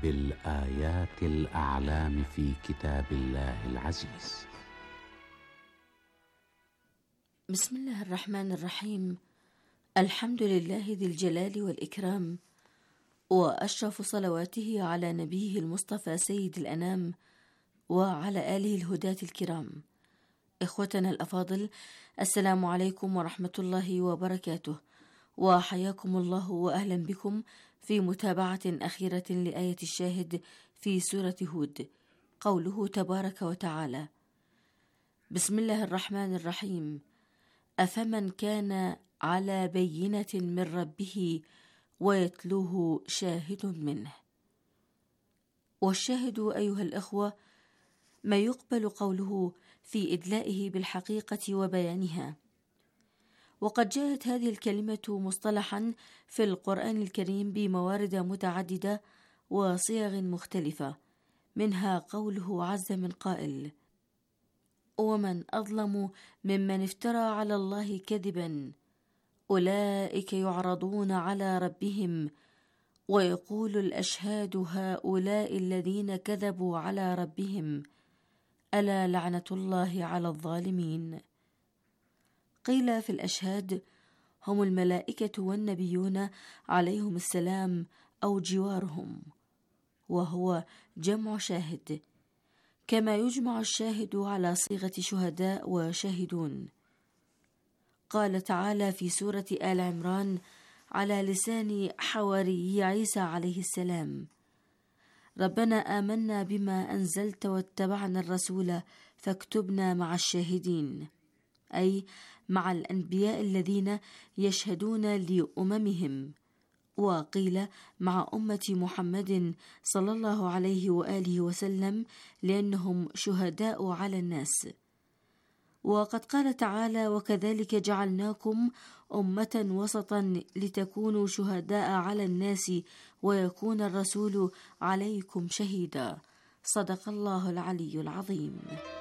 بالآيات الأعلام في كتاب الله العزيز. بسم الله الرحمن الرحيم. الحمد لله ذي الجلال والإكرام، وأشرف صلواته على نبيه المصطفى سيد الأنام وعلى آله الهداة الكرام. إخوتنا الأفاضل، السلام عليكم ورحمة الله وبركاته، وحياكم الله وأهلا بكم في متابعة أخيرة لآية الشاهد في سورة هود. قوله تبارك وتعالى: بسم الله الرحمن الرحيم. أفمن كان على بينة من ربه ويتلوه شاهد منه. والشاهد أيها الإخوة ما يقبل قوله في إدلائه بالحقيقة وبيانها. وقد جاءت هذه الكلمة مصطلحا في القرآن الكريم بموارد متعددة وصيغ مختلفة، منها قوله عز من قائل: ومن أظلم ممن افترى على الله كذبا أولئك يعرضون على ربهم ويقول الأشهاد هؤلاء الذين كذبوا على ربهم ألا لعنة الله على الظالمين. قيل في الأشهاد هم الملائكة والنبيون عليهم السلام أو جوارهم، وهو جمع شاهد، كما يجمع الشاهد على صيغة شهداء وشاهدون. قال تعالى في سورة آل عمران على لسان حواري عيسى عليه السلام: ربنا آمنا بما أنزلت واتبعنا الرسول فاكتبنا مع الشاهدين، أي مع الأنبياء الذين يشهدون لأممهم. وقيل مع أمة محمد صلى الله عليه وآله وسلم لأنهم شهداء على الناس. وقد قال تعالى: وكذلك جعلناكم أمة وسطا لتكونوا شهداء على الناس ويكون الرسول عليكم شهيدا. صدق الله العلي العظيم.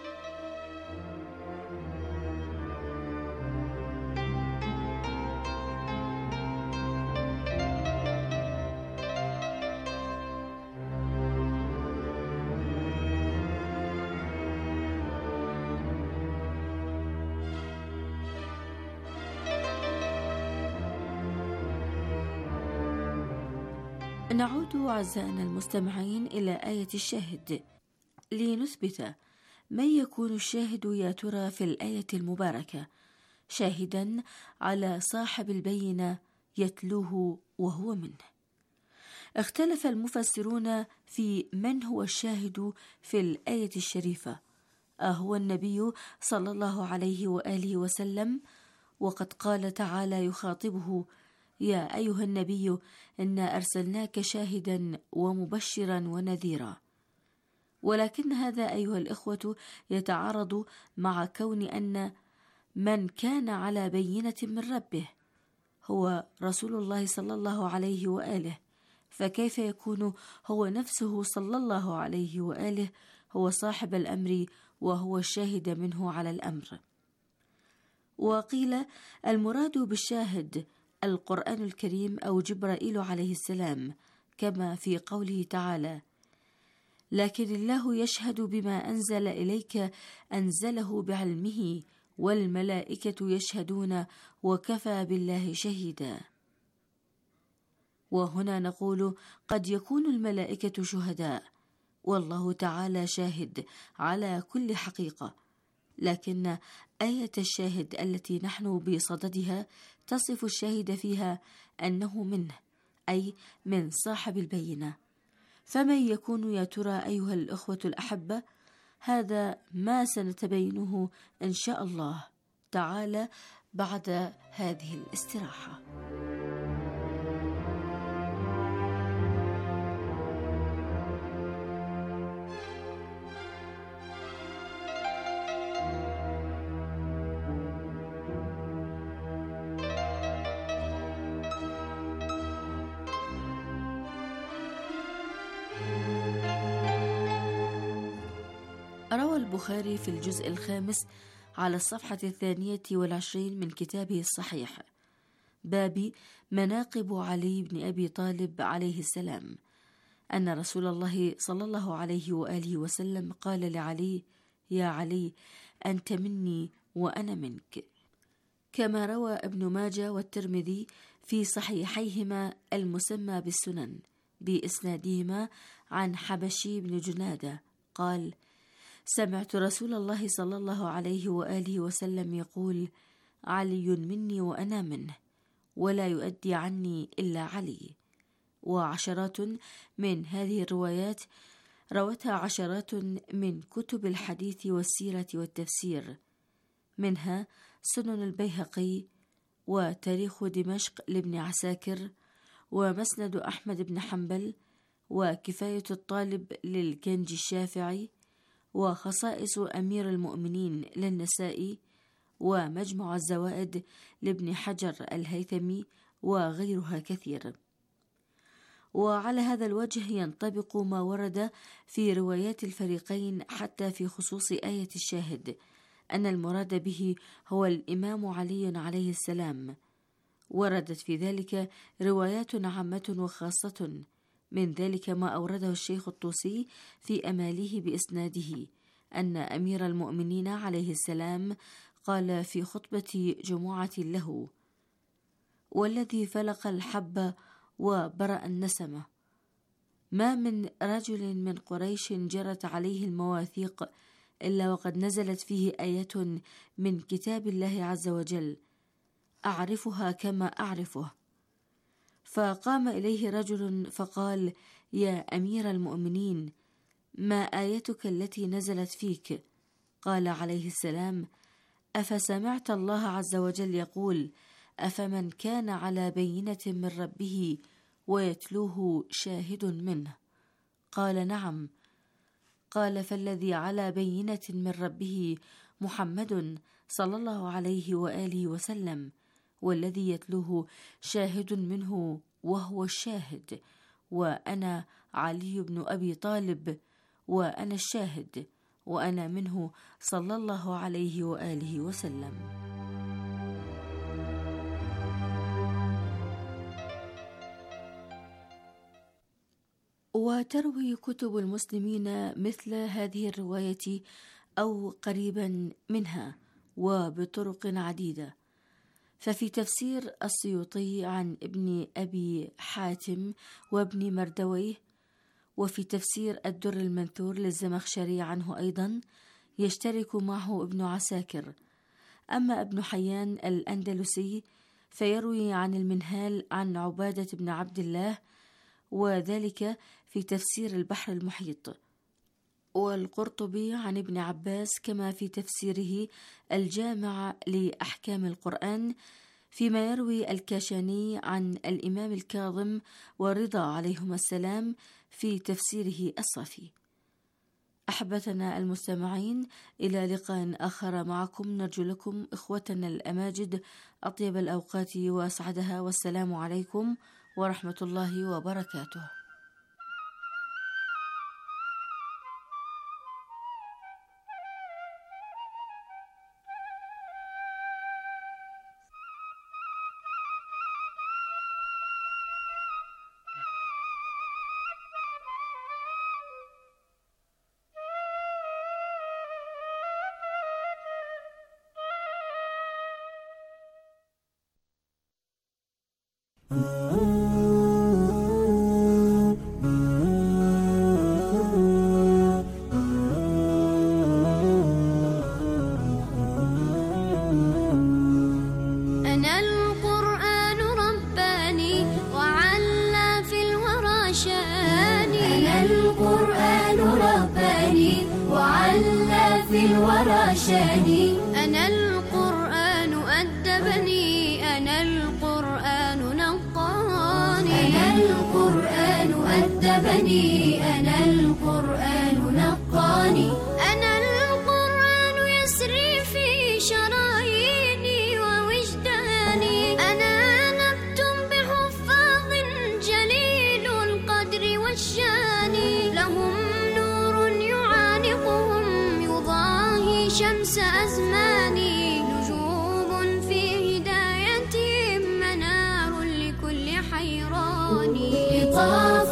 نعود أعزائنا المستمعين إلى آية الشاهد لنثبت من يكون الشاهد يا ترى في الآية المباركة، شاهدا على صاحب البينة يتلوه وهو منه. اختلف المفسرون في من هو الشاهد في الآية الشريفة، أهو النبي صلى الله عليه وآله وسلم؟ وقد قال تعالى يخاطبه: يا أيها النبي إنا أرسلناك شاهدا ومبشرا ونذيرا. ولكن هذا أيها الإخوة يتعارض مع كون أن من كان على بينة من ربه هو رسول الله صلى الله عليه وآله، فكيف يكون هو نفسه صلى الله عليه وآله هو صاحب الأمر وهو الشاهد منه على الأمر؟ وقيل المراد بالشاهد القرآن الكريم أو جبرائيل عليه السلام، كما في قوله تعالى: لكن الله يشهد بما أنزل إليك أنزله بعلمه والملائكة يشهدون وكفى بالله شهيدا. وهنا نقول قد يكون الملائكة شهداء والله تعالى شاهد على كل حقيقة، لكن آية الشاهد التي نحن بصددها تصف الشاهد فيها أنه منه، أي من صاحب البينة. فمن يكون يا ترى أيها الأخوة الأحبة؟ هذا ما سنتبينه إن شاء الله تعالى بعد هذه الاستراحة. روى البخاري في الجزء الخامس على الصفحة 22 من كتابه الصحيح باب مناقب علي بن أبي طالب عليه السلام أن رسول الله صلى الله عليه وآله وسلم قال لعلي: يا علي، أنت مني وأنا منك. كما روى ابن ماجه والترمذي في صحيحيهما المسمى بالسنن بإسنادهما عن حبشي بن جنادة قال: سمعت رسول الله صلى الله عليه وآله وسلم يقول: علي مني وأنا منه، ولا يؤدي عني إلا علي. وعشرات من هذه الروايات روتها عشرات من كتب الحديث والسيرة والتفسير، منها سنن البيهقي، وتاريخ دمشق لابن عساكر، ومسند أحمد بن حنبل، وكفاية الطالب للكنجي الشافعي، وخصائص أمير المؤمنين للنسائي، ومجمع الزوائد لابن حجر الهيثمي، وغيرها كثير. وعلى هذا الوجه ينطبق ما ورد في روايات الفريقين حتى في خصوص آية الشاهد، أن المراد به هو الإمام علي عليه السلام. وردت في ذلك روايات عامة وخاصة، من ذلك ما أورده الشيخ الطوسي في أماليه بإسناده أن أمير المؤمنين عليه السلام قال في خطبة جمعة له: والذي فلق الحب وبرأ النسمة، ما من رجل من قريش جرت عليه المواثيق إلا وقد نزلت فيه آية من كتاب الله عز وجل أعرفها كما أعرفه. فقام إليه رجل فقال: يا أمير المؤمنين، ما آيتك التي نزلت فيك؟ قال عليه السلام: أفسمعت الله عز وجل يقول: أفمن كان على بينة من ربه ويتلوه شاهد منه؟ قال: نعم. قال: فالذي على بينة من ربه محمد صلى الله عليه وآله وسلم، والذي يتلوه شاهد منه وهو الشاهد، وأنا علي بن أبي طالب، وأنا الشاهد، وأنا منه صلى الله عليه وآله وسلم. وتروي كتب المسلمين مثل هذه الرواية أو قريبا منها وبطرق عديدة. ففي تفسير السيوطي عن ابن أبي حاتم وابن مردويه، وفي تفسير الدر المنثور للزمخشري عنه أيضا يشترك معه ابن عساكر. أما ابن حيان الأندلسي فيروي عن المنهال عن عبادة بن عبد الله، وذلك في تفسير البحر المحيط. والقرطبي عن ابن عباس كما في تفسيره الجامع لأحكام القرآن، فيما يروي الكاشاني عن الإمام الكاظم ورضا عليهما السلام في تفسيره الصافي. أحبتنا المستمعين، إلى لقاء آخر معكم، نرجو لكم إخوتنا الأماجد أطيب الأوقات وأسعدها، والسلام عليكم ورحمة الله وبركاته. أنا القرآن أدبني، أنا القرآن نقاني، أنا القرآن أدبني، أنا القرآن نقاني، أنا القرآن يسري في شراييني ووجداني، أنا نبت بحفاظ جليل القدر والشان، لهم نور يعانقهم يضاهي شمس أزماني، نجوم في هدايتهم منار لكل حيران، لطاف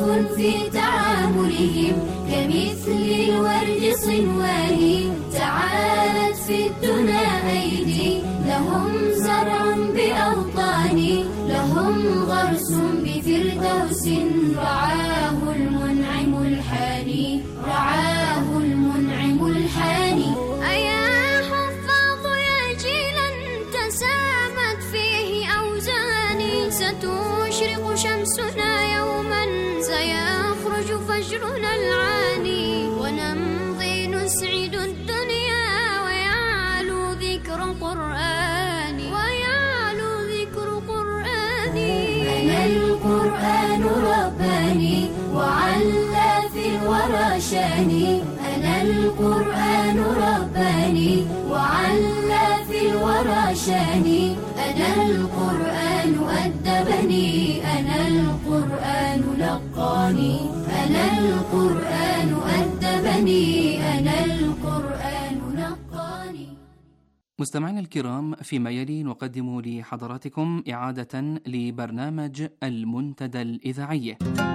في تعاملهم كمثل الورد صنوان تعالت في الدنا أيدي لهم زرع بأوطان لهم غرس بفردوس رعاه المنعم الحاني رعاه المنعم الحاني أيا حفاظ يا جيلا تسامت فيه أوزاني ستشرق شمسنا يوما سيخرج فجرنا العاني ونمضي نسعد الدنيا ويعلو ذكر قرآني ويعلو ذكر قرآني أنا القرآن رباني وعلى في الورى شاني أنا القرآن رباني وعلى في الورى شاني أنا القرآن أدبني أنا القرآن لقاني أنا القرآن أدبني أنا القرآن لقاني. مستمعينا الكرام، فيما يلي نقدم لحضراتكم إعادة لبرنامج المنتدى الإذاعي.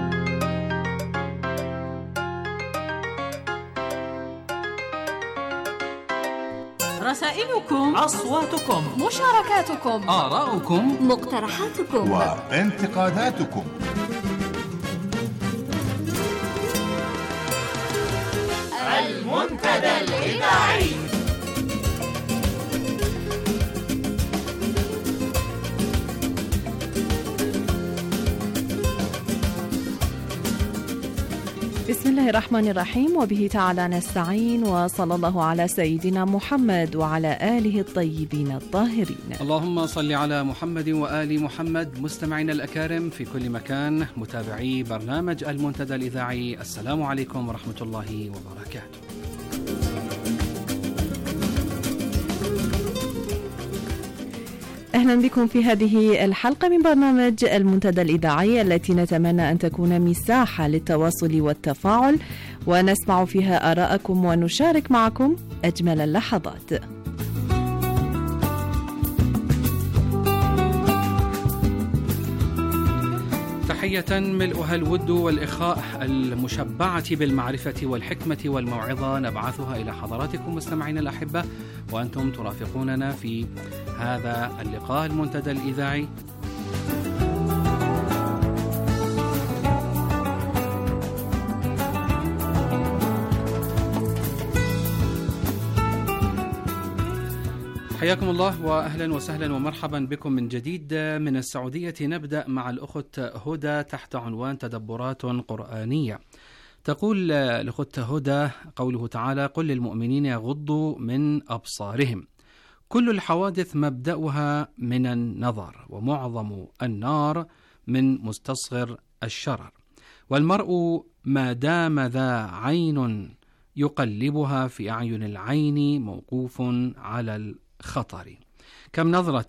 رسائلكم، أصواتكم، مشاركاتكم، آراؤكم، مقترحاتكم وانتقاداتكم. المنتدى الإذاعي. بسم الله الرحمن الرحيم، وبه تعالى نستعين، وصلى الله على سيدنا محمد وعلى آله الطيبين الطاهرين. اللهم صل على محمد وآل محمد. مستمعينا الأكارم في كل مكان، متابعي برنامج المنتدى الإذاعي، السلام عليكم ورحمة الله وبركاته. أهلا بكم في هذه الحلقة من برنامج المنتدى الإذاعي، التي نتمنى أن تكون مساحة للتواصل والتفاعل، ونسمع فيها آراءكم ونشارك معكم أجمل اللحظات. تحية ملؤها الود والإخاء المشبعة بالمعرفة والحكمة والموعظة نبعثها إلى حضراتكم مستمعين الأحبة، وأنتم ترافقوننا في هذا اللقاء المنتدى الإذاعي. حياكم الله وأهلا وسهلا ومرحبا بكم من جديد من السعودية. نبدأ مع الأخت هدى تحت عنوان تدبرات قرآنية. تقول الأخت هدى قوله تعالى: قل للمؤمنين يغضوا من أبصارهم. كل الحوادث مبدأها من النظر، ومعظم النار من مستصغر الشرر، والمرء ما دام ذا عين يقلبها في أعين العين موقوف على الخطر. كم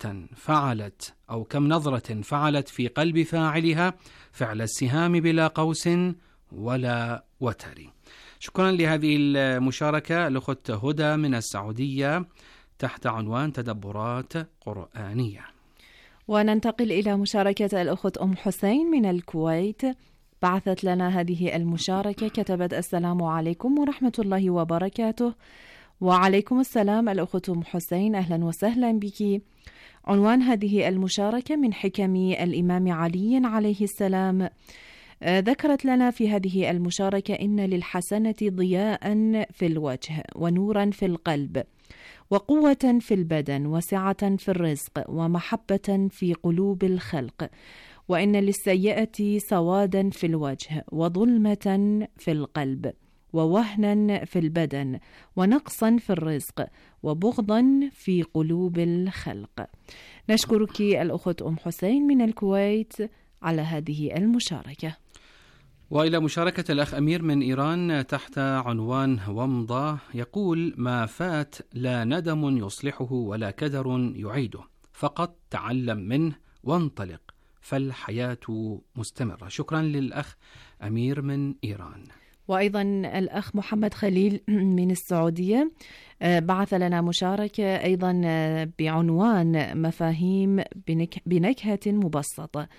نظرة فعلت في قلب فاعلها فعل السهام بلا قوس ولا وتر. شكرا لهذه المشاركة الأخت هدى من السعودية تحت عنوان تدبرات قرآنية. وننتقل إلى مشاركة الأخت أم حسين من الكويت، بعثت لنا هذه المشاركة، كتبت: السلام عليكم ورحمة الله وبركاته. وعليكم السلام الأخت أم حسين، أهلا وسهلا بك. عنوان هذه المشاركة: من حكم الإمام علي عليه السلام. ذكرت لنا في هذه المشاركة: إن للحسنة ضياء في الوجه، ونورا في القلب، وقوة في البدن، وسعة في الرزق، ومحبة في قلوب الخلق. وإن للسيئة سوادا في الوجه، وظلمة في القلب، ووهنا في البدن، ونقصا في الرزق، وبغضا في قلوب الخلق. نشكرك الأخت أم حسين من الكويت على هذه المشاركة. وإلى مشاركة الأخ أمير من إيران تحت عنوان ومضة. يقول: ما فات لا ندم يصلحه ولا كدر يعيده، فقط تعلم منه وانطلق، فالحياة مستمرة. شكرا للأخ أمير من إيران. وأيضا الأخ محمد خليل من السعودية بعث لنا مشاركة أيضا بعنوان مفاهيم بنكهة مبسطة.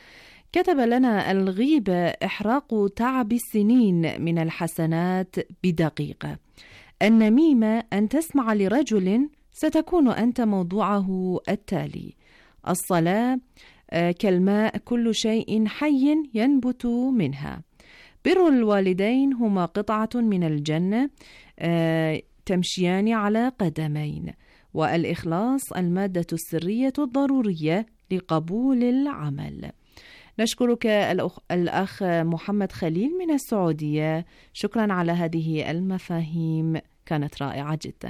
كتب لنا: الغيبة إحراق تعب السنين من الحسنات بدقيقة. النميمة أن تسمع لرجل ستكون أنت موضوعه التالي. الصلاة كالماء، كل شيء حي ينبت منها. بر الوالدين هما قطعة من الجنة تمشيان على قدمين. والإخلاص المادة السرية الضرورية لقبول العمل. نشكرك الأخ محمد خليل من السعودية، شكرا على هذه المفاهيم، كانت رائعة جدا.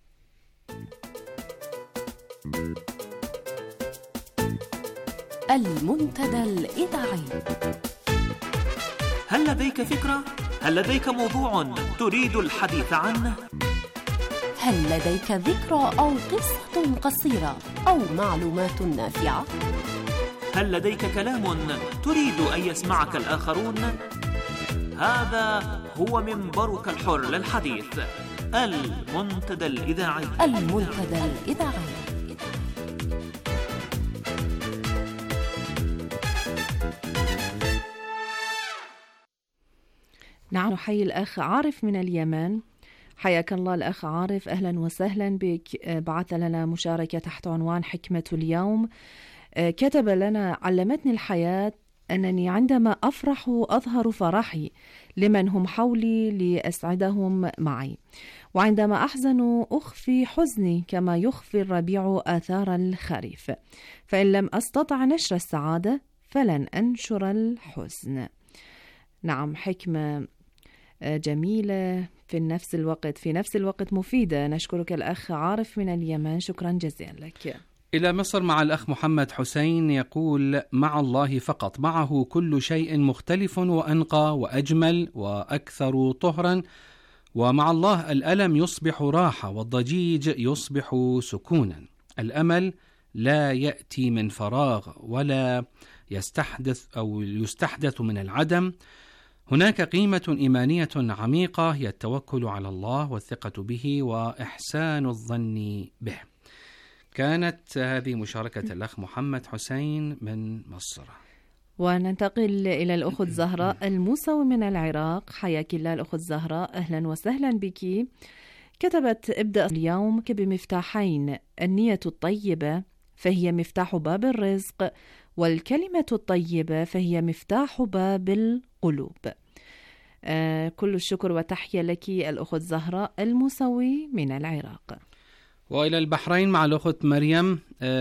المنتدى الإذاعي. هل لديك فكرة؟ هل لديك موضوع تريد الحديث عنه؟ هل لديك ذكرى أو قصة قصيرة أو معلومات نافعة؟ هل لديك كلام تريد أن يسمعك الآخرون؟ هذا هو منبرك الحر للحديث، المنتدى الإذاعي. المنتدى الإذاعي. نعم، نحيي الأخ عارف من اليمن. حياك الله الأخ عارف، أهلا وسهلا بك. بعث لنا مشاركة تحت عنوان حكمة اليوم. كتب لنا: علمتني الحياة أنني عندما أفرح أظهر فرحي لمن هم حولي لأسعدهم معي، وعندما أحزن أخفي حزني كما يخفي الربيع آثار الخريف، فإن لم أستطع نشر السعادة فلن أنشر الحزن. نعم، حكمة جميلة في نفس الوقت مفيدة. نشكرك الأخ عارف من اليمن، شكرا جزيلا لك. إلى مصر مع الأخ محمد حسين، يقول: مع الله فقط، معه كل شيء مختلف وأنقى وأجمل وأكثر طهرا، ومع الله الألم يصبح راحة والضجيج يصبح سكونا. الأمل لا يأتي من فراغ ولا يستحدث من العدم. هناك قيمة إيمانية عميقة هي التوكل على الله والثقة به وإحسان الظن به. كانت هذه مشاركة الأخ محمد حسين من مصر. وننتقل إلى الأخت زهراء الموسوي من العراق. حياك الله الأخت زهراء، أهلا وسهلا بك. كتبت: ابدأ اليوم بمفتاحين، النية الطيبة فهي مفتاح باب الرزق، والكلمة الطيبة فهي مفتاح باب القلوب. كل الشكر والتحية لك الأخت زهراء الموسوي من العراق. وإلى البحرين مع الأخت مريم،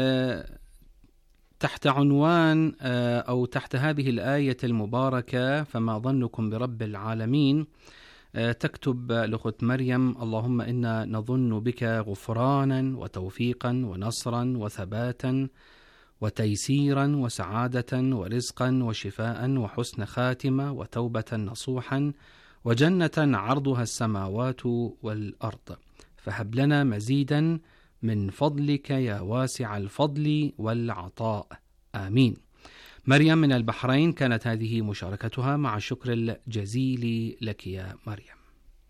تحت عنوان أو تحت هذه الآية المباركة: فما ظنكم برب العالمين. تكتب الأخت مريم: اللهم إنا نظن بك غفرانا وتوفيقا ونصرا وثباتا وتيسيرا وسعادة ورزقا وشفاء وحسن خاتمة وتوبة نصوحا وجنة عرضها السماوات والأرض، فهب لنا مزيدا من فضلك يا واسع الفضل والعطاء، آمين. مريم من البحرين، كانت هذه مشاركتها، مع الشكر الجزيل لك يا مريم.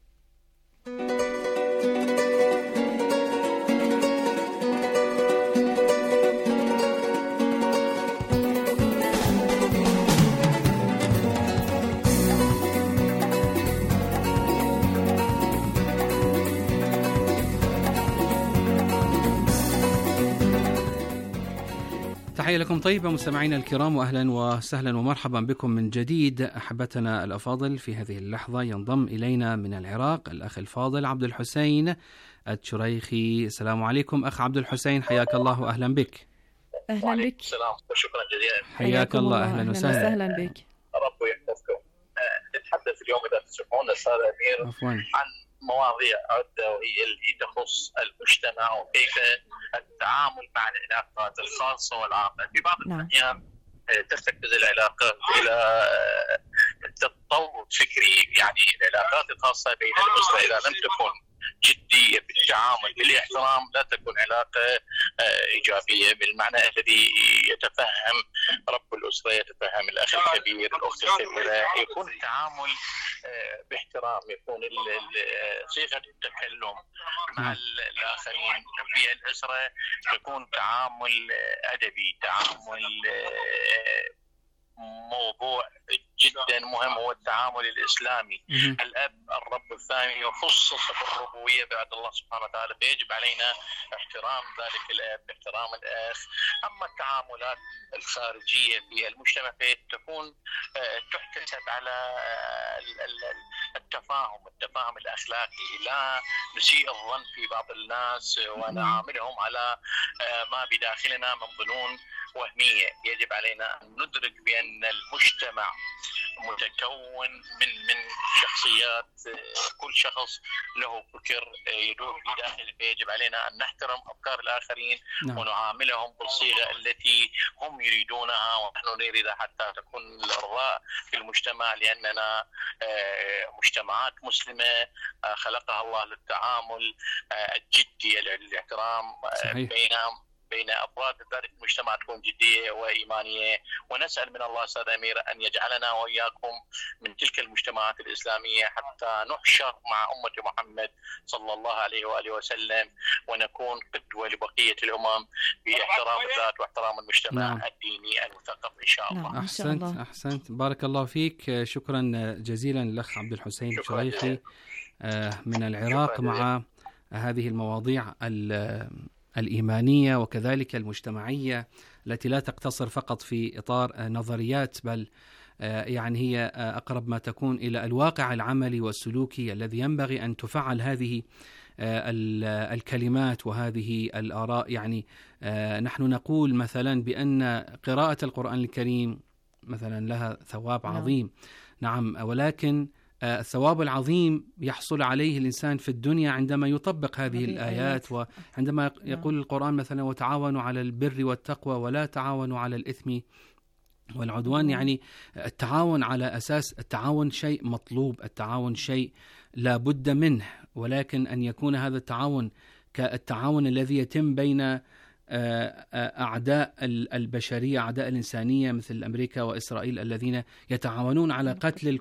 تحية لكم طيبة مستمعينا الكرام، وأهلا وسهلا ومرحبا بكم من جديد. أحبتنا الأفاضل، في هذه اللحظة ينضم إلينا من العراق الأخ الفاضل عبد الحسين الشريخي. السلام عليكم أخ عبد الحسين، حياك الله وأهلا بك. أهلا بك. السلام، شكرا جزيلا. حياك الله، أهلا وسهلا بك. رب يحفظكم. نتحدث اليوم إذا تسمحون أستاذ أمير عن مواضيع عدة، وهي اللي تخص المجتمع وكيف التعامل مع العلاقات الخاصة والعامة. في بعض الأحيان ترتكز العلاقات إلى تطور فكري، يعني العلاقات الخاصة بين الأسرة إذا لم تكن جدية بالتعامل بالاحترام لا تكون علاقة إيجابية بالمعنى الذي يتفهم رب الأسرة، يتفهم الأخ الكبير، الأخت الكبيرة، يكون التعامل باحترام، يكون صيغة التكلم مع الآخرين في الأسرة يكون تعامل أدبي، تعامل موضوع جدا مهم هو التعامل الإسلامي. الأب الرب الثاني وخصص بالربوبية بعد الله سبحانه وتعالى، فيجب علينا احترام ذلك الأب، احترام الأخ. أما التعاملات الخارجية في المجتمع تكون تحتسب على التفاهم الأخلاقي، لا نسيء الظن في بعض الناس ونعاملهم على ما بداخلنا من ظنون وهمية. يجب علينا أن ندرك بأن المجتمع متكون من شخصيات، كل شخص له فكر يدور في داخله، فيجب علينا أن نحترم أفكار الآخرين ونعاملهم بالصيغة التي هم يريدونها ونحن نريدها حتى تكون الإرضاء في المجتمع، لأننا مجتمعات مسلمة خلقها الله للتعامل الجدي، الاحترام بين أفراد ذلك المجتمع تكون جدية وإيمانية. ونسأل من الله أستاذ أمير أن يجعلنا وإياكم من تلك المجتمعات الإسلامية حتى نحشر مع أمة محمد صلى الله عليه وآله وسلم، ونكون قدوة لبقية الأمم باحترام الذات واحترام المجتمع الديني المثقف إن شاء الله. أحسنت بارك الله فيك. شكرا جزيلا للأخ عبد الحسين الشريخي من العراق مع هذه المواضيع الإيمانية وكذلك المجتمعية التي لا تقتصر فقط في إطار نظريات، بل يعني هي أقرب ما تكون إلى الواقع العملي والسلوكي الذي ينبغي أن تفعل هذه الكلمات وهذه الآراء. يعني نحن نقول مثلا بأن قراءة القرآن الكريم مثلا لها ثواب عظيم، نعم، ولكن الثواب العظيم يحصل عليه الإنسان في الدنيا عندما يطبق هذه الآيات، وعندما يقول القرآن مثلا وتعاونوا على البر والتقوى ولا تعاونوا على الإثم والعدوان. يعني التعاون على أساس التعاون شيء مطلوب، التعاون شيء لا بد منه، ولكن أن يكون هذا التعاون كالتعاون الذي يتم بين أعداء البشرية، أعداء الإنسانية مثل أمريكا وإسرائيل الذين يتعاونون على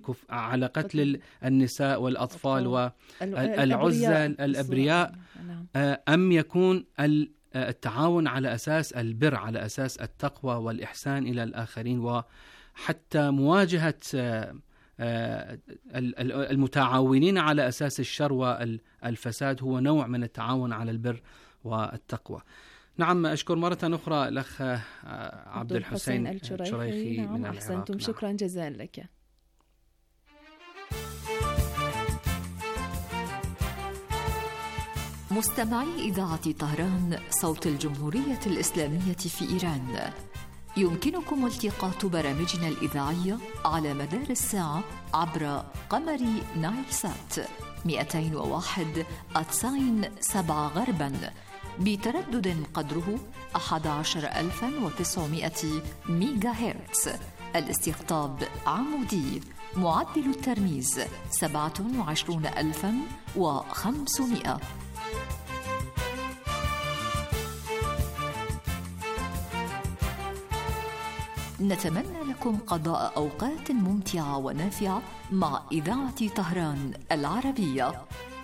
قتل النساء والأطفال والعزة الأبرياء، أم يكون التعاون على أساس البر، على أساس التقوى والإحسان إلى الآخرين، وحتى مواجهة المتعاونين على أساس الشر والفساد هو نوع من التعاون على البر والتقوى. نعم، أشكر مرة أخرى الأخ عبد الحسين الشريخي من العراق. أحسنتم، شكرا جزيلا لك. مستمعي إذاعة طهران صوت الجمهورية الإسلامية في إيران، يمكنكم التقاط برامجنا الإذاعية على مدار الساعة عبر قمر نايل سات 201.7 غربا بتردد قدره 11900 ميجا هرتز. الاستقطاب عمودي، معدل الترميز 27500. نتمنى لكم قضاء أوقات ممتعة ونافعة مع إذاعة طهران العربية.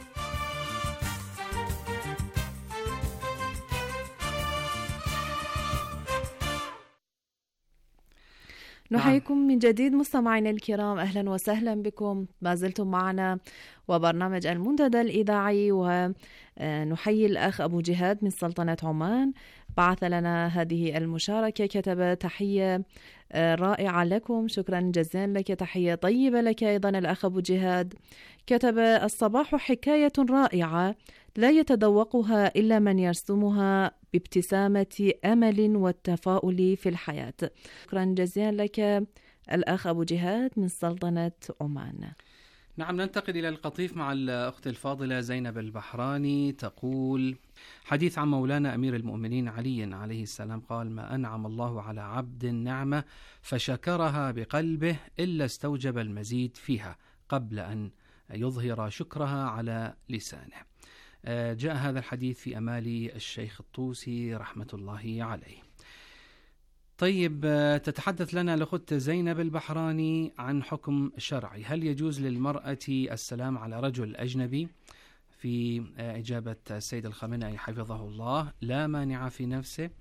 نحييكم من جديد مستمعينا الكرام، أهلا وسهلا بكم. ما زلتم معنا وبرنامج المنتدى الإذاعي، ونحيي الأخ أبو جهاد من سلطنة عمان، بعث لنا هذه المشاركة، كتب تحية رائعة لكم، شكرا جزيلا لك، تحية طيبة لك أيضا الأخ أبو جهاد. كتب الصباح حكاية رائعة لا يتذوقها إلا من يرسمها بابتسامة أمل والتفاؤل في الحياة. شكرا جزيلا لك الأخ أبو جهاد من سلطنة عمان. نعم، ننتقل إلى القطيف مع الأخت الفاضلة زينب البحراني، تقول: حديث عن مولانا أمير المؤمنين علي عليه السلام قال: ما أنعم الله على عبد نعمة فشكرها بقلبه إلا استوجب المزيد فيها قبل أن يظهر شكرها على لسانه. جاء هذا الحديث في أمالي الشيخ الطوسي رحمة الله عليه. طيب، تتحدث لنا الأخت زينب البحراني عن حكم شرعي: هل يجوز للمرأة السلام على رجل أجنبي؟ في إجابة السيد الخامنئي حفظه الله: لا مانع في نفسه،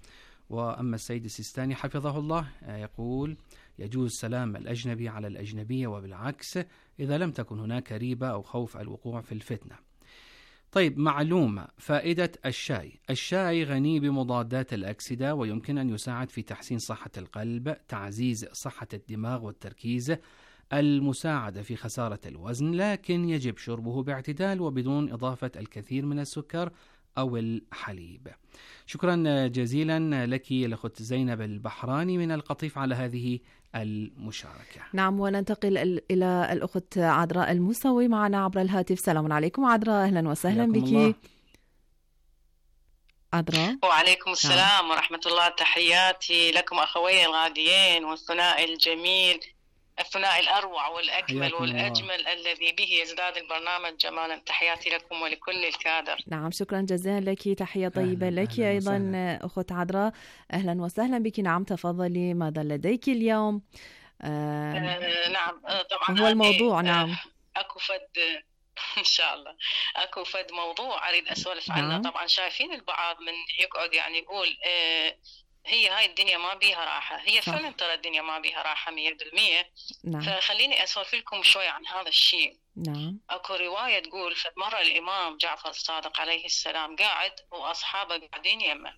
وأما السيد السيستاني حفظه الله يقول: يجوز سلام الأجنبي على الأجنبية وبالعكس إذا لم تكن هناك ريبة أو خوف الوقوع في الفتنة. طيب، معلومة: فائدة الشاي غني بمضادات الأكسدة، ويمكن أن يساعد في تحسين صحة القلب، تعزيز صحة الدماغ والتركيز، المساعدة في خسارة الوزن، لكن يجب شربه باعتدال وبدون إضافة الكثير من السكر أو الحليب. شكرا جزيلا لك الأخت زينب البحراني من القطيف على هذه المشاركة. نعم، وننتقل إلى الأخت عذراء الموسوي معنا عبر الهاتف. سلام عليكم عذراء، أهلا وسهلا بك عذراء. وعليكم السلام ورحمة الله. تحياتي لكم أخوي الغاليين، والثنائي الجميل، الثنائي الأروع والأكمل والأجمل الذي به يزداد البرنامج جمالا. تحياتي لكم ولكل الكادر. نعم، شكرا جزيلا لك، تحية طيبة لك أيضا أخت عذراء، أهلا وسهلا بك. نعم، تفضلي، ماذا لديك اليوم؟ نعم، طبعا هو الموضوع. نعم، أكو فد إن شاء الله أكو فد موضوع أريد أسولف عنه. طبعا شايفين البعض من يقعد يعني يقول هي هاي الدنيا ما بيها راحة. هي فعلا ترى الدنيا ما بيها راحة 100%. نعم. فخليني أسولف لكم شوي عن هذا الشيء. نعم. أكو رواية تقول مرة الإمام جعفر الصادق عليه السلام قاعد وأصحابه قاعدين يمه،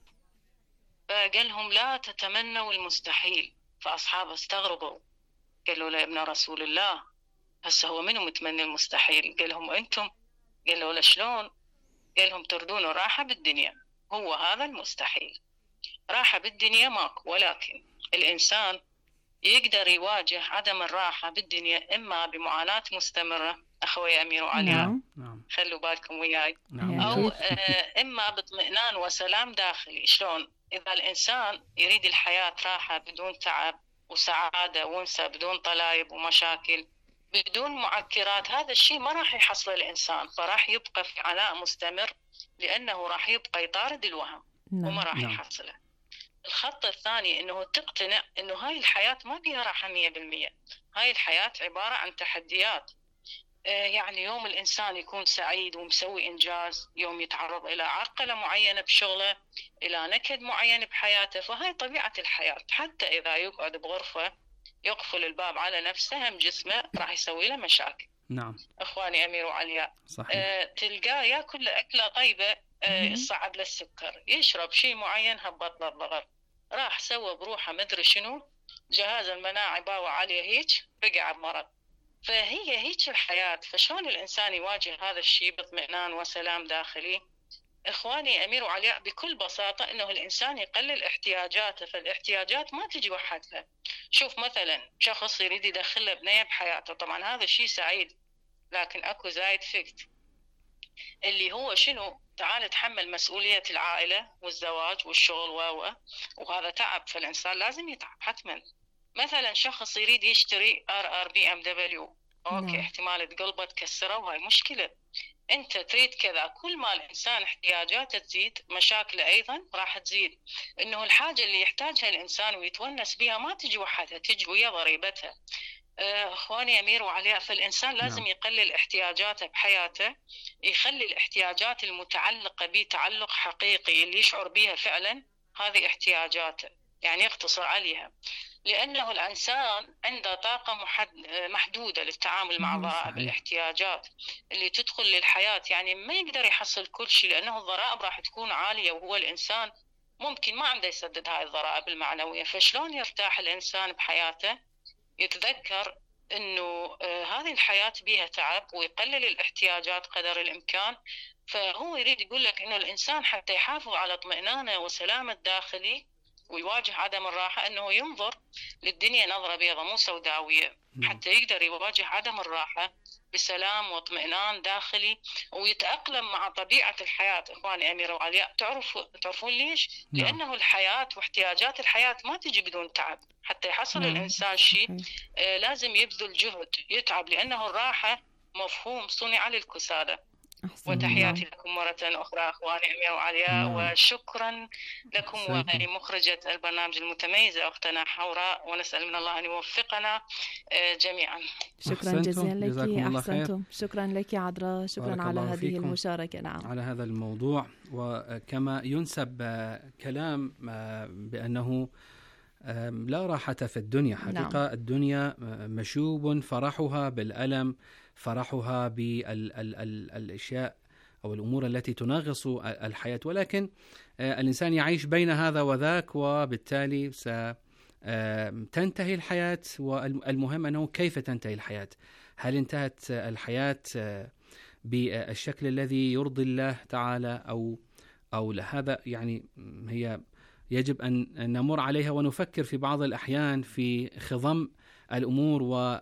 فقال لهم: لا تتمنوا المستحيل. فأصحابه استغربوا، قالوا له: ابن رسول الله، هسه هو منو متمنى المستحيل؟ قال لهم: أنتم. قالوا له: شلون؟ قال لهم: تردون الراحة بالدنيا، هو هذا المستحيل. راحة بالدنيا ماكو، ولكن الإنسان يقدر يواجه عدم الراحة بالدنيا إما بمعاناة مستمرة، أخوي أمير وعلي، نعم. خلوا بالكم وياي، نعم. أو إما باطمئنان وسلام داخلي. شلون؟ إذا الإنسان يريد الحياة راحة بدون تعب وسعادة وانسى، بدون طلايب ومشاكل، بدون معكرات، هذا الشيء ما راح يحصل الإنسان، فراح يبقى في عناء مستمر، لأنه راح يبقى يطارد الوهم وما راح يحصله. الخط الثاني أنه تقتنع أنه هاي الحياة ما بيها راحة 100%. هاي الحياة عبارة عن تحديات. يعني يوم الإنسان يكون سعيد ومسوي إنجاز، يوم يتعرض إلى عرقلة معينة بشغله، إلى نكد معين بحياته، فهاي طبيعة الحياة. حتى إذا يقعد بغرفة يقفل الباب على نفسه، هم جسمه راح يسوي له مشاكل. نعم أخواني أمير وعلياء، تلقاه يأكل أكلة طيبة يصعد له السكر، يشرب شيء معين هبط له الضغط، راح سوى بروحه مدري شنو، جهاز المناعي باوع عليه هيك، بقع بمرض. فهي هيك الحياة. فشلون الإنسان يواجه هذا الشيء باطمئنان وسلام داخلي؟ إخواني أمير وعلياء، بكل بساطة إنه الإنسان يقلل احتياجاته. فالاحتياجات ما تجي وحدها. شوف مثلا شخص يريد يدخل له بنية بحياته، طبعا هذا الشيء سعيد، لكن أكو زايد فكت اللي هو شنو؟ تعال تحمل مسؤولية العائلة والزواج والشغل وهذا تعب، فالإنسان لازم يتعب حتما. مثلا شخص يريد يشتري RR BMW، أوكي، احتمال تقلبه تكسره وهاي مشكلة. أنت تريد كذا، كل ما الإنسان احتياجاته تزيد مشاكله أيضا راح تزيد. إنه الحاجة اللي يحتاجها الإنسان ويتونس بها ما تجي وحدها، تجي ويا ضريبتها. أخواني أمير وعلياء، فالإنسان لازم يقلل احتياجاته بحياته، يخلي الاحتياجات المتعلقة به تعلق حقيقي اللي يشعر بها فعلا، هذه احتياجاته، يعني يقتصر عليها. لأنه الإنسان عنده طاقة محدودة للتعامل مع ضرائب الاحتياجات اللي تدخل للحياة، يعني ما يقدر يحصل كل شيء، لأنه الضرائب راح تكون عالية، وهو الإنسان ممكن ما عنده يسدد هاي الضرائب المعنوية. فشلون يرتاح الإنسان بحياته؟ يتذكر أنه هذه الحياة بيها تعب، ويقلل الاحتياجات قدر الإمكان. فهو يريد يقول لك أنه الإنسان حتى يحافظ على اطمئنانه وسلامه الداخلي ويواجه عدم الراحة، أنه ينظر للدنيا نظرة بيضاء مو سوداوية، حتى يقدر يواجه عدم الراحة بسلام واطمئنان داخلي، ويتأقلم مع طبيعة الحياة. إخواني أمير وعلياء، تعرفون ليش؟ لأنه الحياة واحتياجات الحياة ما تجي بدون تعب. حتى يحصل الإنسان شيء لازم يبذل جهد، يتعب، لأنه الراحة مفهوم صنع للكسالى. وتحياتي لكم مرة أخرى أخواني أمير وعلياء. وشكرا لكم ولمخرجة البرنامج المتميزة أختنا حوراء، ونسأل من الله أن يوفقنا جميعا. شكرا جزيلا لك. أحسنتم. شكرا لك عذراء. شكرا على هذه المشاركة. نعم. على هذا الموضوع. وكما ينسب كلام بأنه لا راحة في الدنيا حقيقة. نعم. الدنيا مشوب فرحها بالألم، فرحها بالأشياء أو الأمور التي تنغص الحياة، ولكن الإنسان يعيش بين هذا وذاك، وبالتالي ستنتهي الحياة. والمهم أنه كيف تنتهي الحياة. هل انتهت الحياة بالشكل الذي يرضي الله تعالى أو لا؟ هذا يعني هي يجب أن نمر عليها ونفكر في بعض الأحيان في خضم الأمور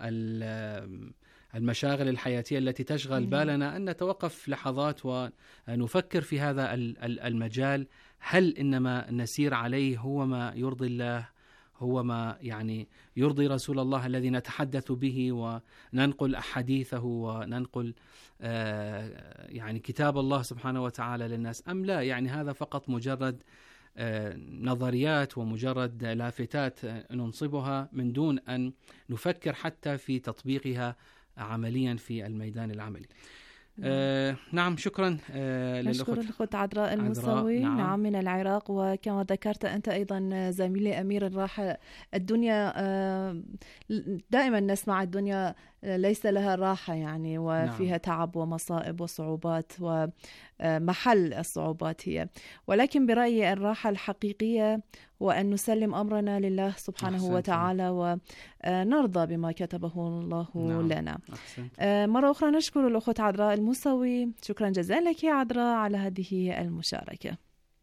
والمشاغل الحياتية التي تشغل بالنا، أن نتوقف لحظات ونفكر في هذا المجال. هل إنما نسير عليه هو ما يرضي الله، هو ما يعني يرضي رسول الله الذي نتحدث به وننقل أحاديثه وننقل يعني كتاب الله سبحانه وتعالى للناس، أم لا؟ يعني هذا فقط مجرد نظريات ومجرد لافتات ننصبها من دون أن نفكر حتى في تطبيقها عمليا في الميدان العملي. نعم. شكرا نشكر الأخت عذراء الموسوي. نعم من العراق. وكما ذكرت أنت أيضا زميلي أمير، الراحة الدنيا دائما نسمع الدنيا ليس لها راحة يعني، وفيها تعب ومصائب وصعوبات، ومحل الصعوبات هي. ولكن برأيي الراحة الحقيقية وأن نسلم أمرنا لله سبحانه وتعالى ونرضى بما كتبه الله لنا. مرة أخرى نشكر الأخت عذراء الموسوي. شكرا جزيلا لك يا عذراء على هذه المشاركة.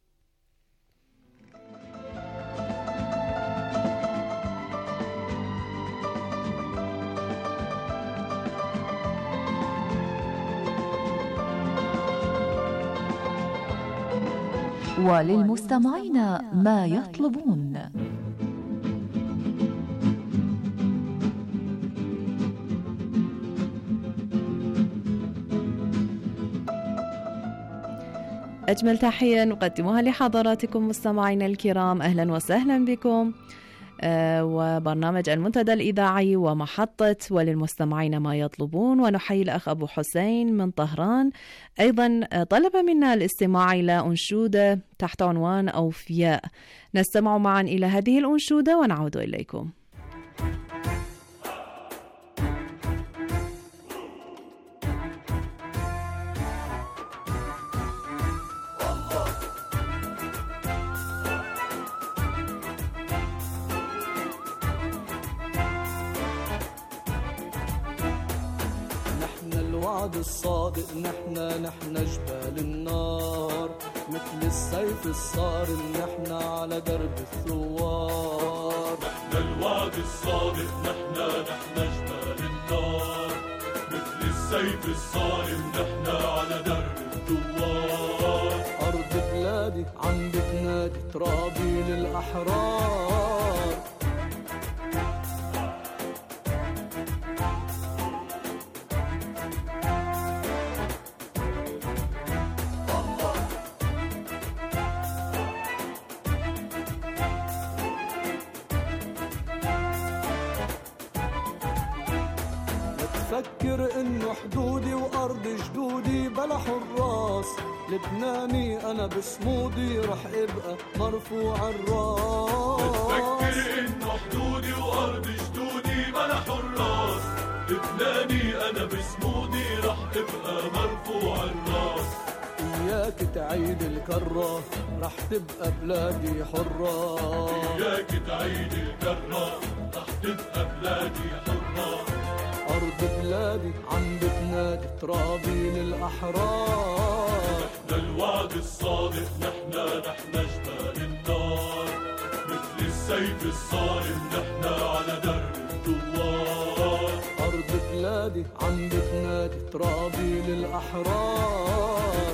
وللمستمعين ما يطلبون. أجمل تحية نقدمها لحضراتكم مستمعينا الكرام. أهلا وسهلا بكم. وبرنامج المنتدى الإذاعي ومحطة وللمستمعين ما يطلبون. ونحيي الأخ أبو حسين من طهران، أيضا طلب منا الاستماع إلى أنشودة تحت عنوان أوفياء. نستمع معا إلى هذه الأنشودة ونعود إليكم. الوعد الصادق نحن جبال النار، مثل السيف الصارم نحن على درب الثوار. نحن الوعد الصادق نحن جبال النار، مثل السيف الصارم نحن على درب الثوار. أرض بلادي عم بتنادي ترابي للأحرار. فكر انه حدودي وارض جدودي بلا حراس. لبناني انا بصمودي رح ابقى مرفوع الراس. فكر انه حدودي وارض جدودي بلا حراس. لبناني انا بصمودي رح ابقى مرفوع الراس. اياك تعيد الكرة رح تبقى بلادي حرة. اياك تعيد الكرة رح تبقى بلادي حرة. أرض بلادي عم بتنادي ترابي للأحرار. نحن الوعد الصادق نحن جبال النار، مثل السيف الصارم نحن على درب الثوار. أرض بلادي عم بتنادي ترابي للأحرار.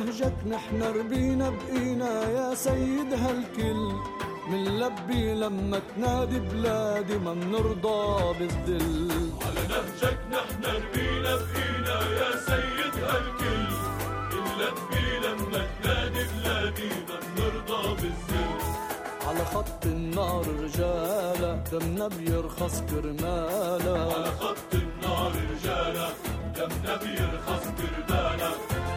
نهجك نحن ربينا بقينا يا سيد هالكل، من لبي لما تنادي بلادي ما منرضى بالذل. على نهجك نحن ربينا بقينا يا سيد هالكل، من لبي لما تنادي بلادي ما منرضى بالذل. على خط النار رجالة دمنا بيرخص كرمالة، على خط النار رجالة دمنا بيرخص كرمالة.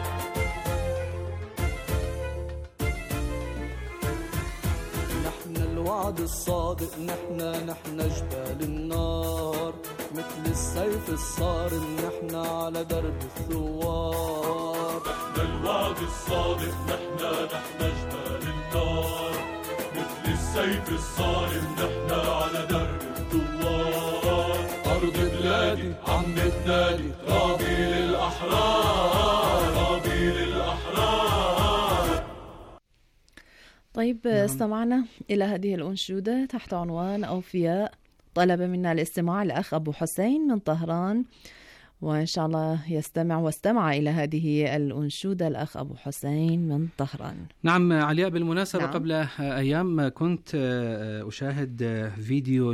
نحن الوعد الصادق نحن جبال النار، مثل السيف الصارم نحن على درب الثوار. نحن الوعد الصادق نحن جبال النار، مثل السيف الصارم نحن على درب الثوار. أرض بلادي عم تنادي ترابي للأحرار، ترابي للأحرار. طيب استمعنا إلى هذه الأنشودة تحت عنوان أوفياء. طلب منا الاستماع الأخ أبو حسين من طهران، وإن شاء الله يستمع واستمع إلى هذه الأنشودة الأخ أبو حسين من طهران. نعم علياء، بالمناسبة نعم. قبل أيام كنت أشاهد فيديو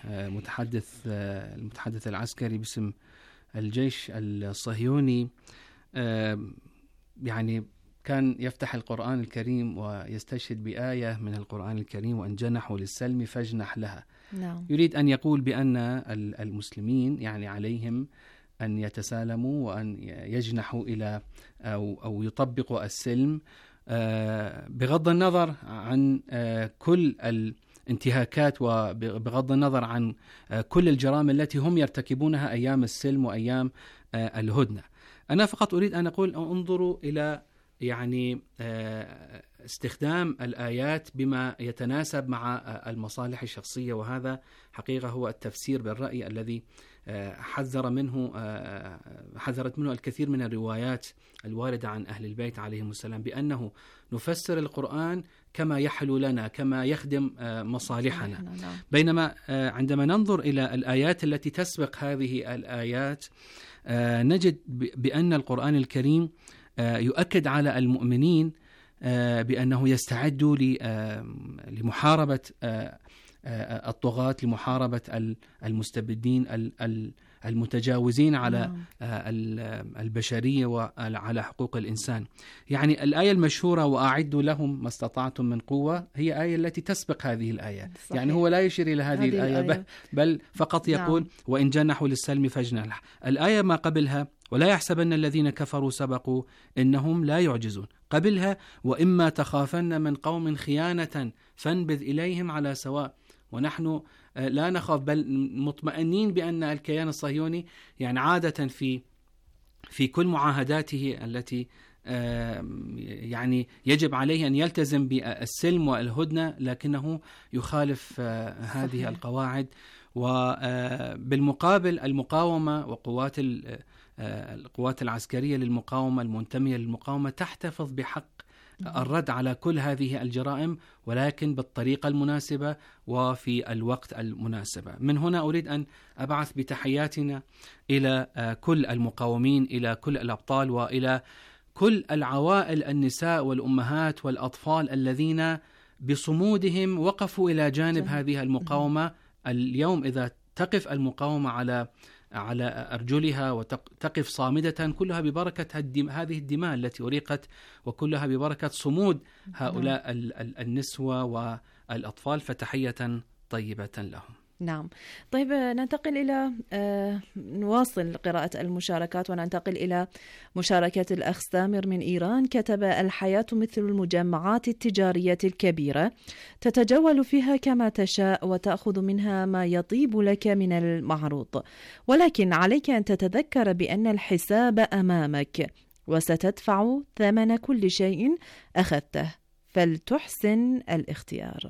المتحدث العسكري باسم الجيش الصهيوني، يعني كان يفتح القرآن الكريم ويستشهد بآية من القرآن الكريم: وأن جنحوا للسلم فاجنح لها. نعم. يريد أن يقول بأن المسلمين يعني عليهم أن يتسالموا وأن يجنحوا إلى أو يطبقوا السلم بغض النظر عن كل الانتهاكات وبغض النظر عن كل الجرائم التي هم يرتكبونها أيام السلم وأيام الهدنة. أنا فقط أريد أن أقول انظروا إلى يعني استخدام الآيات بما يتناسب مع المصالح الشخصية، وهذا حقيقة هو التفسير بالرأي الذي حذرت منه الكثير من الروايات الواردة عن أهل البيت عليهم السلام، بأنه نفسر القرآن كما يحلو لنا، كما يخدم مصالحنا. بينما عندما ننظر إلى الآيات التي تسبق هذه الآيات نجد بأن القرآن الكريم يؤكد على المؤمنين بأنه يستعدوا لمحاربة الطغاة، لمحاربة المستبدين المتجاوزين على البشرية وعلى حقوق الإنسان. يعني الآية المشهورة وأعدوا لهم ما استطعتم من قوة هي آية التي تسبق هذه الآية. صحيح. يعني هو لا يشير إلى هذه الآية بل فقط يقول نعم. وإن جنحوا للسلم فاجنح. الآية ما قبلها: ولا يحسبن الذين كفروا سبقوا إنهم لا يعجزون. قبلها: وإما تخافن من قوم خيانة فانبذ إليهم على سواء. ونحن لا نخاف بل مطمئنين بأن الكيان الصهيوني يعني عادة في كل معاهداته التي يعني يجب عليه أن يلتزم بالسلم والهدنة، لكنه يخالف هذه القواعد. وبالمقابل المقاومة وقوات القوات العسكرية للمقاومة المنتمية للمقاومة تحتفظ بحق الرد على كل هذه الجرائم، ولكن بالطريقة المناسبة وفي الوقت المناسب. من هنا أريد أن أبعث بتحياتنا إلى كل المقاومين، إلى كل الأبطال، وإلى كل العوائل، النساء والأمهات والأطفال الذين بصمودهم وقفوا إلى جانب هذه المقاومة. اليوم إذا تقف المقاومة على أرجلها وتقف صامدة، كلها ببركة هذه الدماء التي أريقت، وكلها ببركة صمود هؤلاء النسوة والأطفال، فتحية طيبة لهم. نعم. طيب ننتقل إلى نواصل قراءة المشاركات وننتقل إلى مشاركة الأخ سامر من إيران. كتب: الحياة مثل المجمعات التجارية الكبيرة، تتجول فيها كما تشاء وتأخذ منها ما يطيب لك من المعروض، ولكن عليك أن تتذكر بأن الحساب أمامك وستدفع ثمن كل شيء أخذته، فلتحسن الاختيار.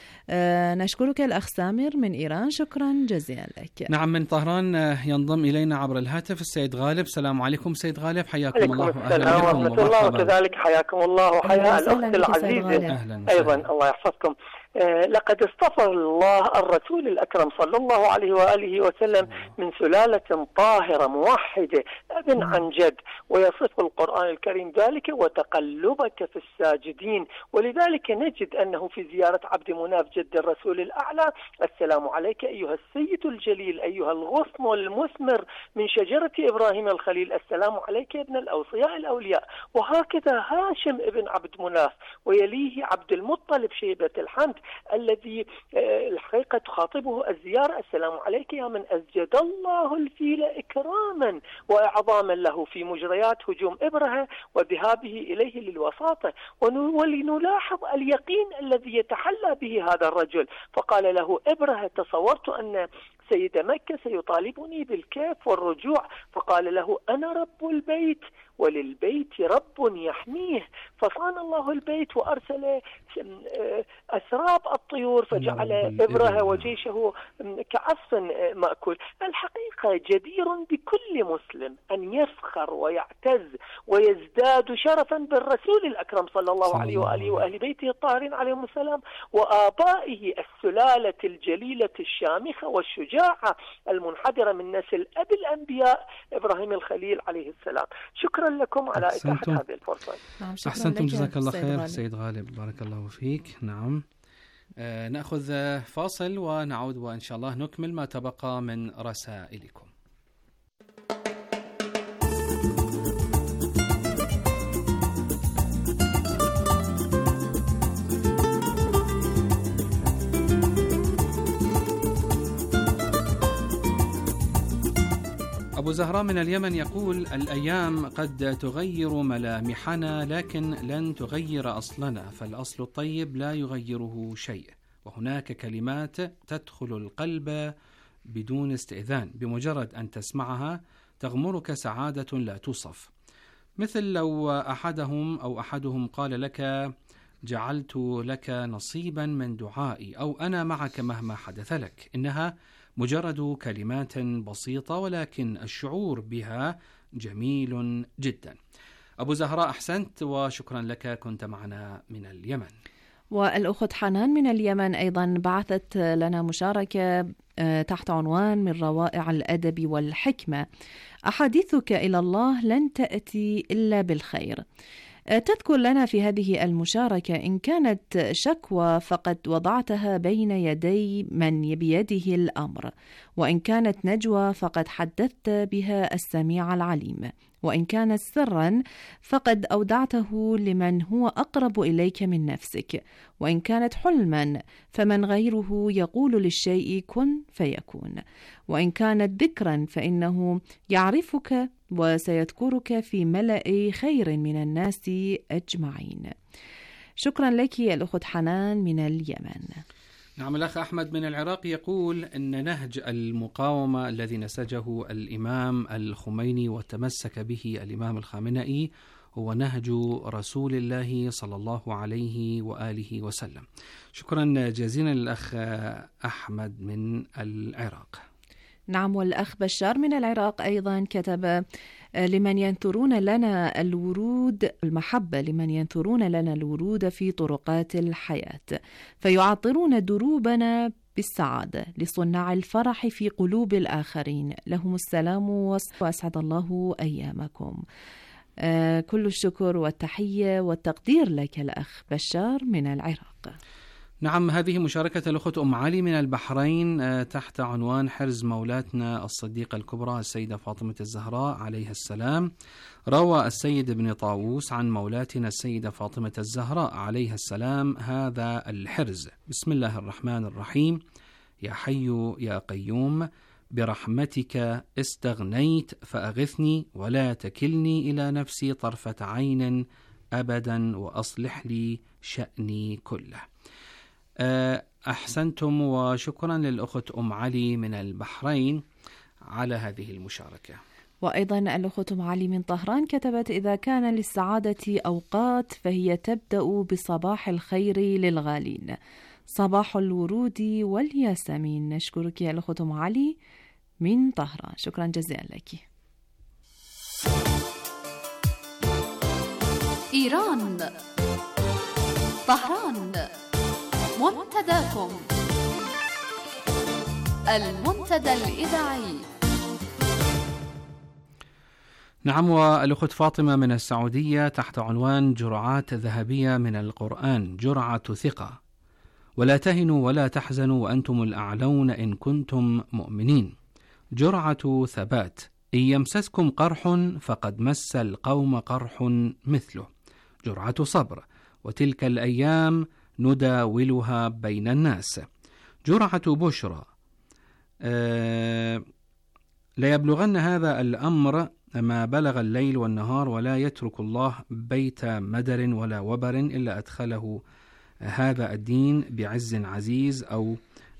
نشكرك الأخ سامر من إيران، شكرا جزيلا لك. نعم، من طهران ينضم إلينا عبر الهاتف السيد غالب. السلام عليكم سيد غالب، حياكم الله. السلام ورحمة الله، وكذلك حياكم الله وحيا الأخت العزيزة أيضا. الله يحفظكم. لقد اصطفى الله الرسول الأكرم صلى الله عليه وآله وسلم من سلالة طاهرة موحدة ابن عن جد، ويصف القرآن الكريم ذلك وتقلبك في الساجدين. ولذلك نجد أنه في زيارة عبد مناف جد الرسول الأعلى: السلام عليك أيها السيد الجليل أيها الغصن المثمر من شجرة إبراهيم الخليل، السلام عليك ابن الأوصياء الأولياء. وهكذا هاشم ابن عبد مناف، ويليه عبد المطلب شيبة الحمد الذي الحقيقة تخاطبه الزيارة: السلام عليك يا من أسجد الله الفيل إكراما وإعظاما له في مجريات هجوم إبرهة وذهابه إليه للوساطة. ولنلاحظ اليقين الذي يتحلى به هذا الرجل، فقال له إبرهة: تصورت أن سيد مكة سيطالبني بالكيف والرجوع، فقال له: أنا رب البيت وللبيت رب يحميه. فصان الله البيت وأرسل أسراب الطيور فجعل إبرهة وجيشه كعصف مأكول. الحقيقة جدير بكل مسلم أن يفخر ويعتز ويزداد شرفا بالرسول الأكرم صلى الله عليه وآله وأهل بيته الطاهرين عليهم السلام، وآبائه السلالة الجليلة الشامخة والشجاعة المنحدرة من نسل أبي الأنبياء إبراهيم الخليل عليه السلام. شكرا لكم على إتاحة هذه الفرصة. أحسنتم، جزاك الله خير سيد غالب، بارك الله فيك. نعم، نأخذ فاصل ونعود وإن شاء الله نكمل ما تبقى من رسائلكم. أبو زهراء من اليمن يقول: الأيام قد تغير ملامحنا لكن لن تغير أصلنا، فالأصل الطيب لا يغيره شيء، وهناك كلمات تدخل القلب بدون استئذان، بمجرد أن تسمعها تغمرك سعادة لا توصف، مثل لو أحدهم قال لك: جعلت لك نصيبا من دعائي، أو أنا معك مهما حدث لك. إنها مجرد كلمات بسيطة ولكن الشعور بها جميل جدا. أبو زهراء أحسنت وشكرا لك، كنت معنا من اليمن. والأخت حنان من اليمن أيضا بعثت لنا مشاركة تحت عنوان: من روائع الأدب والحكمة، أحاديثك إلى الله لن تأتي إلا بالخير. تذكر لنا في هذه المشاركة: إن كانت شكوى فقد وضعتها بين يدي من بيده الأمر، وإن كانت نجوى فقد حدثت بها السميع العليم، وإن كانت سرا فقد أودعته لمن هو أقرب إليك من نفسك، وإن كانت حلما فمن غيره يقول للشيء كن فيكون، وإن كانت ذكرا فإنه يعرفك وسيذكرك في ملأ خير من الناس أجمعين. شكرا لك يا الأخت حنان من اليمن. نعم، الأخ أحمد من العراق يقول أن نهج المقاومة الذي نسجه الإمام الخميني وتمسك به الإمام الخامنئي هو نهج رسول الله صلى الله عليه وآله وسلم. شكرا جزيلا للأخ أحمد من العراق. نعم، والأخ بشار من العراق أيضا كتب: لمن ينثرون لنا الورود المحبة، لمن ينثرون لنا الورود في طرقات الحياة فيعطرون دروبنا بالسعادة، لصناع الفرح في قلوب الآخرين، لهم السلام وأسعد الله أيامكم. كل الشكر والتحية والتقدير لك الأخ بشار من العراق. نعم، هذه مشاركة الأخت أم علي من البحرين تحت عنوان: حرز مولاتنا الصديقة الكبرى السيدة فاطمة الزهراء عليها السلام. روى السيد ابن طاووس عن مولاتنا السيدة فاطمة الزهراء عليها السلام هذا الحرز: بسم الله الرحمن الرحيم، يا حي يا قيوم برحمتك استغنيت فأغثني ولا تكلني إلى نفسي طرفة عين أبدا وأصلح لي شأني كله. أحسنتم وشكرا للأخت أم علي من البحرين على هذه المشاركة. وأيضا الأخت أم علي من طهران كتبت: إذا كان للسعادة أوقات فهي تبدأ بصباح الخير للغالين، صباح الورود والياسمين. نشكرك يا الأخت أم علي من طهران، شكرا جزيلا لك. إيران، طهران، منتداكم، المنتدى الإذاعي. نعم، والأخت فاطمة من السعودية تحت عنوان جرعات ذهبية من القرآن، جرعة ثقة، ولا تهنوا ولا تحزنوا وأنتم الأعلون إن كنتم مؤمنين، جرعة ثبات، إن يمسسكم قرح فقد مس القوم قرح مثله، جرعة صبر، وتلك الأيام نداولها بين الناس، جرعة بشرى، ليبلغن هذا الأمر ما بلغ الليل والنهار، ولا يترك الله بيت مدر ولا وبر إلا أدخله هذا الدين بعز عزيز أو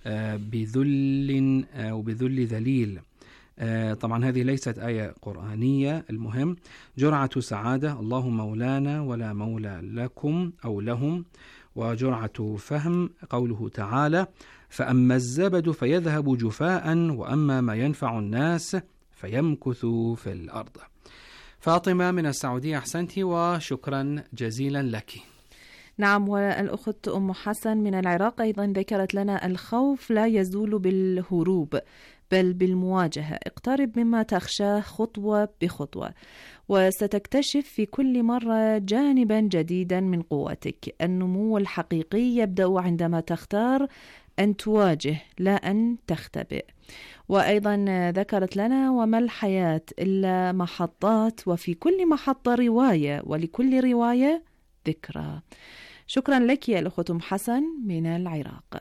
بذل ذليل. طبعا هذه ليست آية قرآنية. المهم جرعة سعادة، الله مولانا ولا مولى لكم أو لهم، وجرعة فهم قوله تعالى فأما الزبد فيذهب جفاء وأما ما ينفع الناس فيمكث في الأرض. فاطمة من السعودية، أحسنتي وشكرا جزيلا لك. نعم، والأخت أم حسن من العراق أيضا ذكرت لنا الخوف لا يزول بالهروب بل بالمواجهة، اقترب مما تخشاه خطوة بخطوة وستكتشف في كل مرة جانبا جديدا من قوتك. النمو الحقيقي يبدأ عندما تختار أن تواجه لا أن تختبئ. وأيضا ذكرت لنا وما الحياة إلا محطات، وفي كل محطة رواية، ولكل رواية ذكرى. شكرا لك يا الأخت أم حسن من العراق.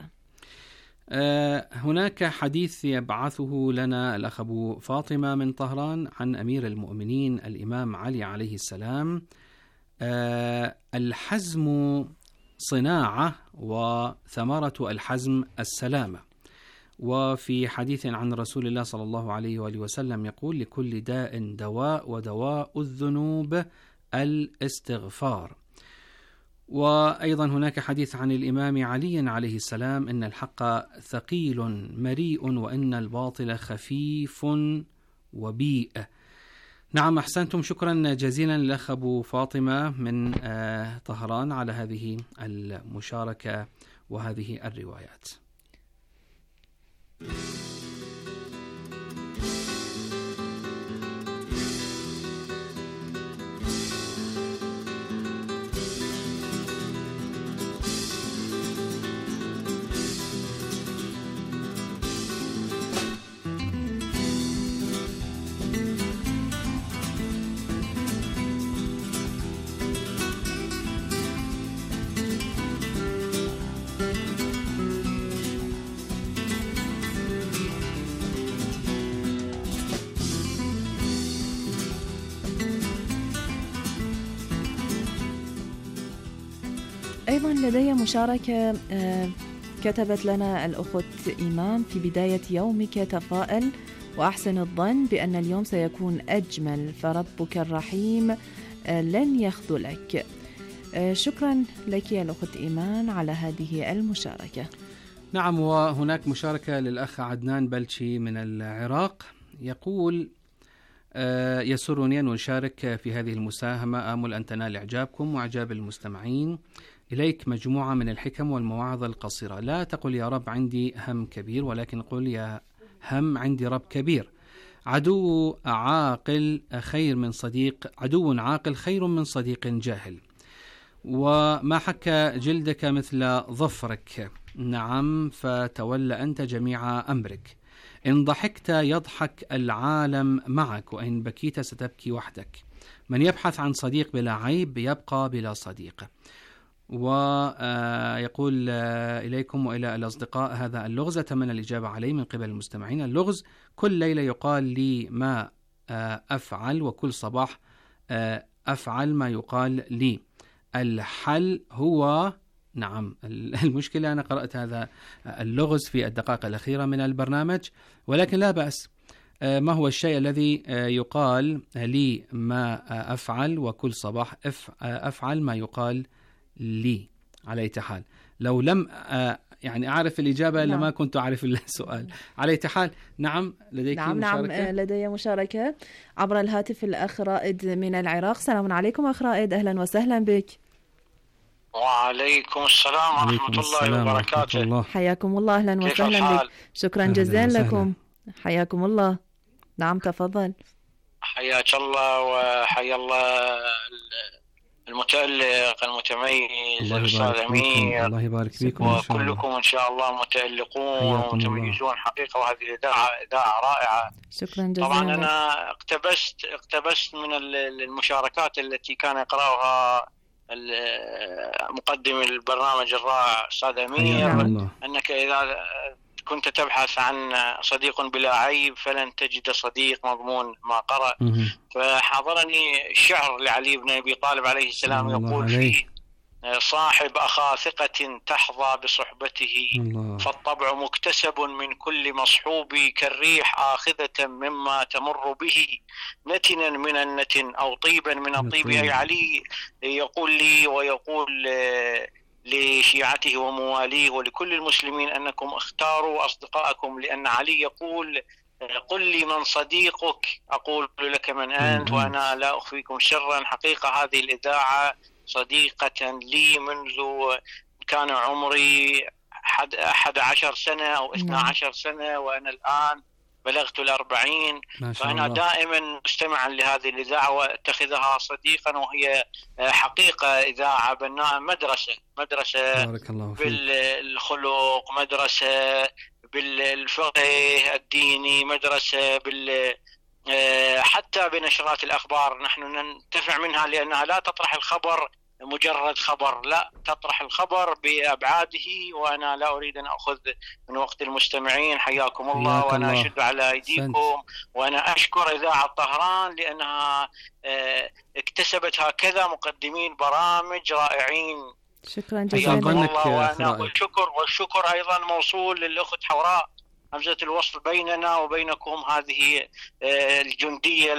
هناك حديث يبعثه لنا الأخ أبو فاطمة من طهران عن أمير المؤمنين الإمام علي عليه السلام. الحزم صناعة وثمرة الحزم السلامة. وفي حديث عن رسول الله صلى الله عليه وآله وسلم يقول لكل داء دواء ودواء الذنوب الاستغفار. وأيضا هناك حديث عن الإمام علي عليه السلام إن الحق ثقيل مريء وإن الباطل خفيف وبيء. نعم، أحسنتم، شكرا جزيلا لأخ أبو فاطمة من طهران على هذه المشاركة وهذه الروايات. أيضا لدي مشاركة كتبت لنا الأخت إيمان في بداية يومك تفائل وأحسن الظن بأن اليوم سيكون أجمل فربك الرحيم لن يخذلك. شكرا لك يا الأخت إيمان على هذه المشاركة. نعم، وهناك مشاركة للأخ عدنان بلشي من العراق يقول يسرني أن أشارك في هذه المساهمة، آمل أن تنال إعجابكم وإعجاب المستمعين. إليك مجموعة من الحكم والمواعظ القصيرة. لا تقل يا رب عندي هم كبير، ولكن قل يا هم عندي رب كبير. عدو عاقل خير من صديق جاهل. وما حك جلدك مثل ظفرك، نعم، فتول أنت جميع أمرك. إن ضحكت يضحك العالم معك، وإن بكيت ستبكي وحدك. من يبحث عن صديق بلا عيب يبقى بلا صديق. ويقول إليكم وإلى الأصدقاء هذا اللغز أتمنى الإجابة عليه من قبل المستمعين. اللغز: كل ليلة يقال لي ما أفعل، وكل صباح أفعل ما يقال لي. الحل هو، نعم، المشكلة أنا قرأت هذا اللغز في الدقائق الأخيرة من البرنامج، ولكن لا بأس. ما هو الشيء الذي يقال لي ما أفعل وكل صباح أفعل ما يقال لي؟ على أي حال لو لم يعني أعرف الإجابة نعم. لما كنت أعرف السؤال. على أي حال نعم لديك مشاركة؟ نعم لدي مشاركة عبر الهاتف. الأخ رائد من العراق. سلام عليكم أخ رائد، أهلا وسهلا بك. وعليكم السلام ورحمة الله وبركاته. حياكم الله، أهلا وسهلا بك. شكرا جزيلا لكم. حياكم الله. نعم تفضل. حياك الله وحيا الله المتألق المتميز الأستاذ أمير. الله يبارك فيكم. وكلكم إن شاء الله متألقون ومتميزون حقيقة، وهذه إذاعة رائعة. شكرا جزيلا. طبعا أنا اقتبست من المشاركات التي كان يقرأها مقدم البرنامج الرائع أستاذ أمير، أنك إذا كنت تبحث عن صديق بلا عيب فلن تجد صديق مضمون ما قرأ. فحضرني الشعر لعلي بن أبي طالب عليه السلام يقول فيه: صاحب أخا ثقة تحظى بصحبته، فالطبع مكتسب من كل مصحوب، كالريح آخذة مما تمر به، نتنا من النتن أو طيبا من الطيب. أي علي يقول لي ويقول لشيعته ومواليه ولكل المسلمين أنكم اختاروا أصدقائكم، لأن علي يقول: قل لي من صديقك أقول لك من أنت، وأنا لا أخفيكم سرا. حقيقة هذه الإذاعة صديقة لي منذ كان عمري 11 سنة أو 12 سنة، وأنا الآن بلغت 40. فأنا دائما مستمعا لهذه الإذاعة واتخذها صديقا، وهي حقيقة إذاعة بناء، مدرسة بالخلق، مدرسة بالفقه الديني، مدرسة حتى بنشرات الأخبار نحن ننتفع منها، لأنها لا تطرح الخبر مجرد خبر، لا تطرح الخبر بأبعاده. وأنا لا أريد أن أخذ من وقت المستمعين. حياكم الله، وأنا أشد على أيديكم، وأنا أشكر إذاعة طهران لأنها اكتسبت هكذا مقدمين برامج رائعين. شكرا جزيلا. والشكر أيضا موصول للأخت حوراء، همزة الوصل بيننا وبينكم، هذه الجندية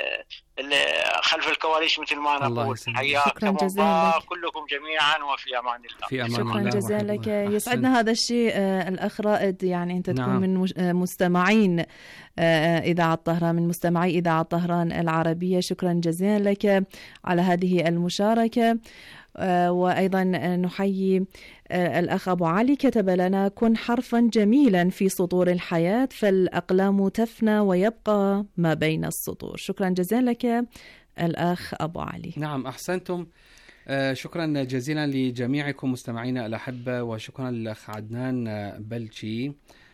خلف الكواليس مثل ما نقول. حياكم الله كلكم جميعا، وفي أمان الله. في أمان شكرا الله. جزيلا لك. يسعدنا هذا الشيء الأخ رائد، يعني أنت تكون من مستمعين إذاعة طهران، من مستمعي إذاعة طهران العربية. شكرا جزيلا لك على هذه المشاركة. وأيضا نحيي الأخ أبو علي، كتب لنا: كن حرفا جميلا في سطور الحياة، فالأقلام تفنى ويبقى ما بين السطور. شكرا جزيلا لك الأخ أبو علي. نعم أحسنتم. شكرا جزيلا لجميعكم مستمعينا الأحبة، وشكرا للأخ عدنان بلشي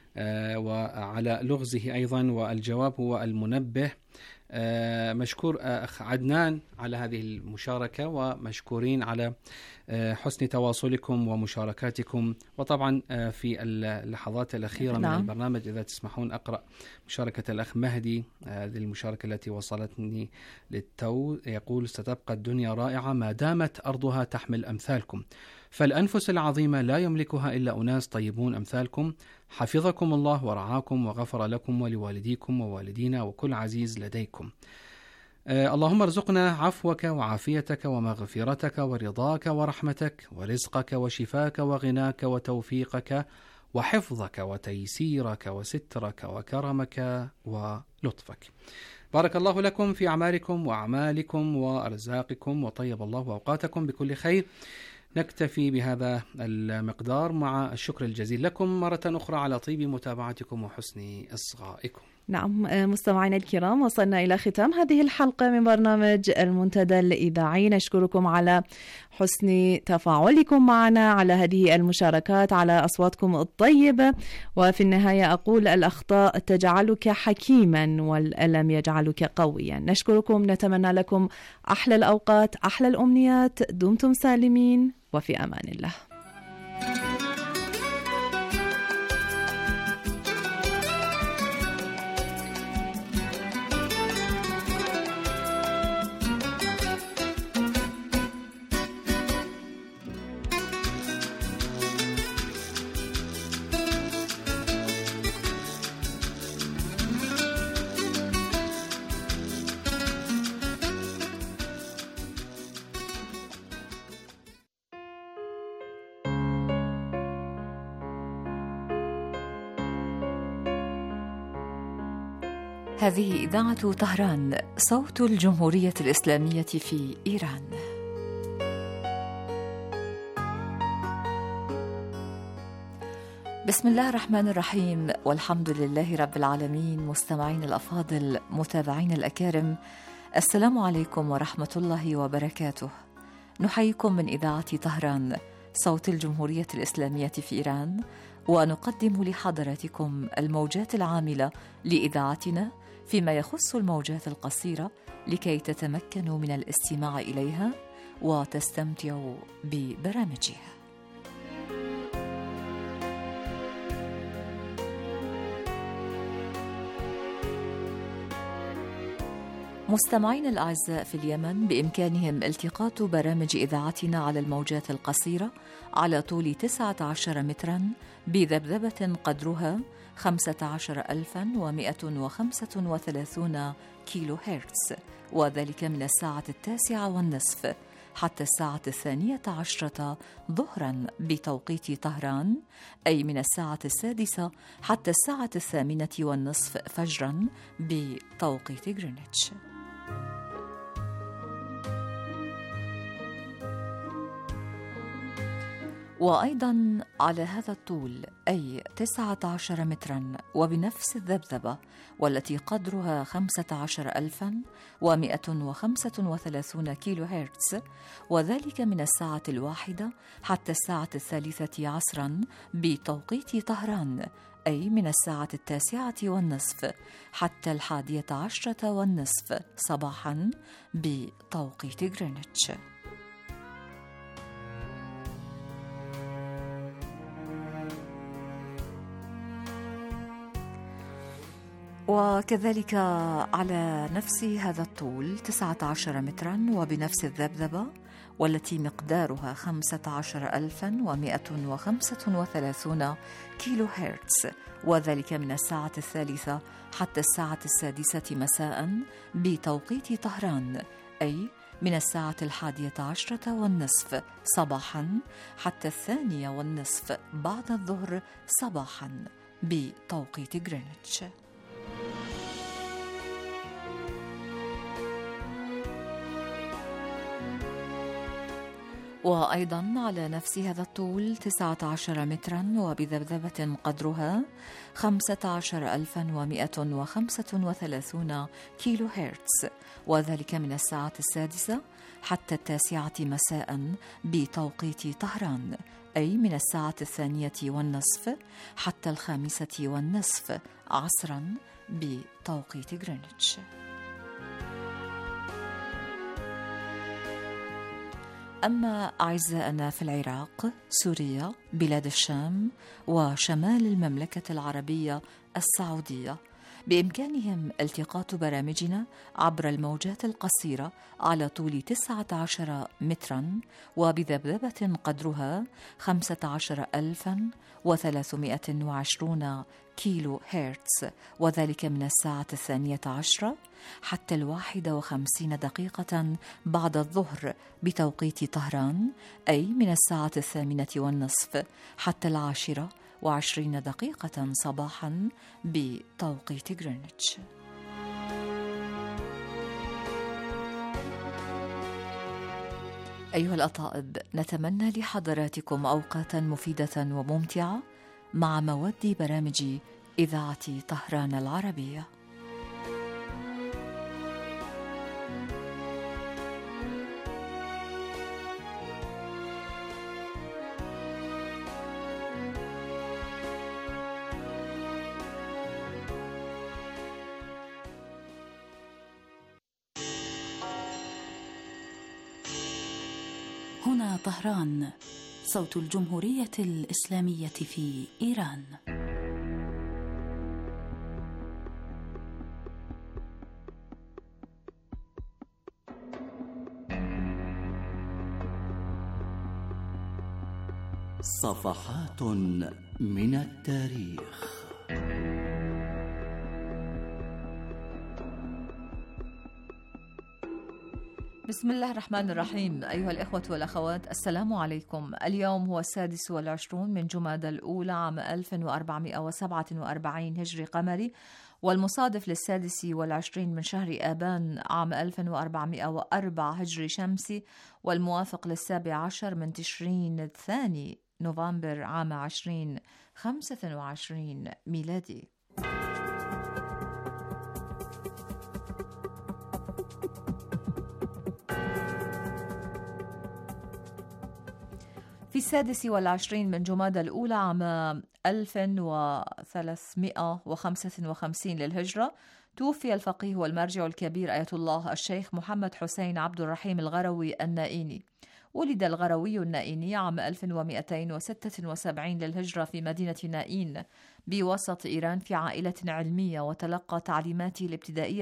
وعلى لغزه أيضا، والجواب هو المنبه. مشكور أخ عدنان على هذه المشاركة، ومشكورين على حسن تواصلكم ومشاركاتكم. وطبعا في اللحظات الأخيرة من البرنامج إذا تسمحون أقرأ مشاركة الأخ مهدي، هذه المشاركة التي وصلتني للتو. يقول: ستبقى الدنيا رائعة ما دامت أرضها تحمل أمثالكم، فالأنفس العظيمة لا يملكها إلا أناس طيبون أمثالكم. حفظكم الله ورعاكم وغفر لكم ولوالديكم ووالدينا وكل عزيز لديكم. اللهم ارزقنا عفوك وعافيتك ومغفرتك ورضاك ورحمتك ورزقك وشفاك وغناك وتوفيقك وحفظك وتيسيرك وسترك وكرمك ولطفك. بارك الله لكم في أعمالكم وأعمالكم وأرزاقكم، وطيب الله أوقاتكم بكل خير. نكتفي بهذا المقدار مع الشكر الجزيل لكم مرة أخرى على طيب متابعتكم وحسن إصغائكم. نعم مستمعينا الكرام، وصلنا إلى ختام هذه الحلقة من برنامج المنتدى الإذاعي. نشكركم على حسن تفاعلكم معنا، على هذه المشاركات، على أصواتكم الطيبة. وفي النهاية أقول: الأخطاء تجعلك حكيما والألم يجعلك قويا. نشكركم، نتمنى لكم أحلى الأوقات، أحلى الأمنيات. دمتم سالمين وفي أمان الله. هذه إذاعة طهران، صوت الجمهورية الإسلامية في إيران. بسم الله الرحمن الرحيم، والحمد لله رب العالمين. مستمعين الأفاضل، متابعين الأكارم، السلام عليكم ورحمة الله وبركاته. نحييكم من إذاعة طهران صوت الجمهورية الإسلامية في إيران، ونقدم لحضراتكم الموجات العاملة لإذاعتنا فيما يخص الموجات القصيرة، لكي تتمكنوا من الاستماع إليها وتستمتعوا ببرامجها. مستمعين الأعزاء في اليمن، بإمكانهم التقاط برامج إذاعتنا على الموجات القصيرة على طول 19 متراً بذبذبة قدرها 15135 كيلو هرتز، وذلك من الساعة 9:30 حتى الساعة 12 ظهراً بتوقيت طهران، أي من الساعة 6 حتى الساعة 8:30 فجراً بتوقيت غرينتش. وأيضاً على هذا الطول، أي 19 متراً وبنفس الذبذبة، والتي قدرها 15135 كيلو هرتز، وذلك من الساعة 1 حتى الساعة 3 عصراً بتوقيت طهران، أي من الساعة 9:30 حتى 11:30 صباحاً بتوقيت غرينتش. وكذلك على نفس هذا الطول 19 متراً وبنفس الذبذبة، والتي مقدارها 15135 كيلو هرتز، وذلك من الساعة 3 حتى الساعة 6 مساء بتوقيت طهران، أي من الساعة 11:30 صباحا حتى 2:30 بعد الظهر صباحا بتوقيت غرينتش. وأيضاً على نفس هذا الطول 19 متراً وبذبذبة قدرها 15135 كيلو هرتز، وذلك من الساعة 6 حتى 9 مساء بتوقيت طهران، أي من الساعة 2:30 حتى 5:30 عصراً بتوقيت غرينتش. أما أعزائنا في العراق، سوريا، بلاد الشام وشمال المملكة العربية السعودية، بإمكانهم التقاط برامجنا عبر الموجات القصيرة على طول 19 متراً وبذبذبة قدرها 15320 كيلو هرتز، وذلك من الساعة 12 حتى 51 دقيقة بعد الظهر بتوقيت طهران، أي من الساعة 8:30 حتى 10:20 دقيقة صباحا بتوقيت غرينتش. أيها الأطائب، نتمنى لحضراتكم أوقاتا مفيدة وممتعة مع مواد برامج إذاعة طهران العربية. هنا طهران صوت الجمهورية الإسلامية في إيران. صفحات من التاريخ. بسم الله الرحمن الرحيم. أيها الإخوة والأخوات، السلام عليكم. اليوم هو 26 من جمادى الأولى عام 1447 هجري قمري، والمصادف 26 من شهر آبان عام 1404 هجري شمسي، والموافق 17 من تشرين الثاني نوفمبر عام 2025 ميلادي. في 26 من جمادى الأولى عام 1355 للهجرة توفي الفقيه والمرجع الكبير آية الله الشيخ محمد حسين عبد الرحيم الغروي النائيني. ولد الغروي النائيني عام 1276 للهجرة في مدينة نائين بوسط إيران في عائلة علمية، وتلقى تعليماته الابتدائية